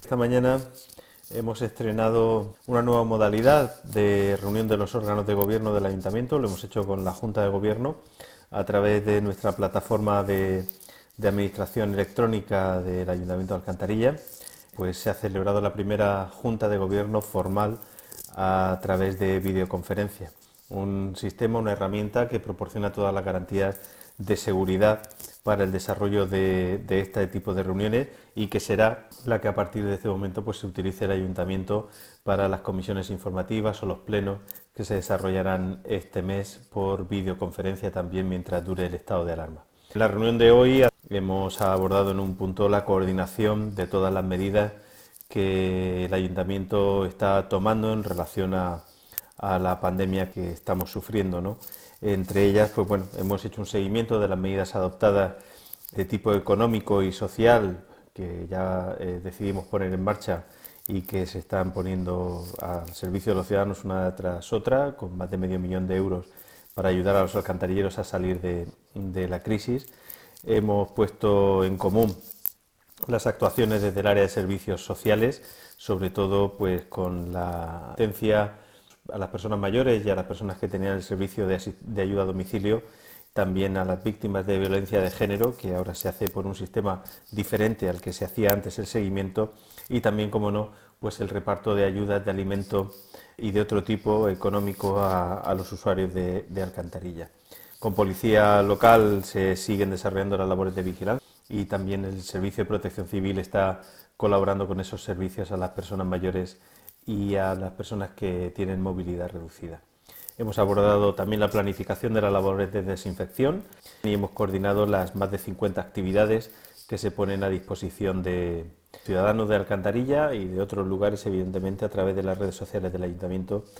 Esta mañana hemos estrenado una nueva modalidad de reunión de los órganos de gobierno del Ayuntamiento. Lo hemos hecho con la Junta de Gobierno a través de nuestra plataforma de administración electrónica del Ayuntamiento de Alcantarilla. Pues se ha celebrado la primera Junta de Gobierno formal a través de videoconferencia. Un sistema, una herramienta que proporciona todas las garantías de seguridad para el desarrollo de este tipo de reuniones y que será la que a partir de este momento pues se utilice el Ayuntamiento para las comisiones informativas o los plenos que se desarrollarán este mes por videoconferencia también mientras dure el estado de alarma. En la reunión de hoy hemos abordado en un punto la coordinación de todas las medidas que el Ayuntamiento está tomando en relación a la pandemia que estamos sufriendo, ¿no? Entre ellas, pues bueno, hemos hecho un seguimiento de las medidas adoptadas de tipo económico y social que ya decidimos poner en marcha y que se están poniendo al servicio de los ciudadanos una tras otra, con más de medio millón de euros para ayudar a los alcantarilleros a salir de la crisis. Hemos puesto en común las actuaciones desde el área de servicios sociales, sobre todo pues con la asistencia a las personas mayores y a las personas que tenían el servicio de ayuda a domicilio, también a las víctimas de violencia de género, que ahora se hace por un sistema diferente al que se hacía antes el seguimiento, y también, como no, pues el reparto de ayudas de alimento y de otro tipo económico a los usuarios de Alcantarilla. Con policía local se siguen desarrollando las labores de vigilancia y también el Servicio de Protección Civil está colaborando con esos servicios a las personas mayores y a las personas que tienen movilidad reducida. Hemos abordado también la planificación de las labores de desinfección y hemos coordinado las más de 50 actividades que se ponen a disposición de ciudadanos de Alcantarilla y de otros lugares, evidentemente, a través de las redes sociales del Ayuntamiento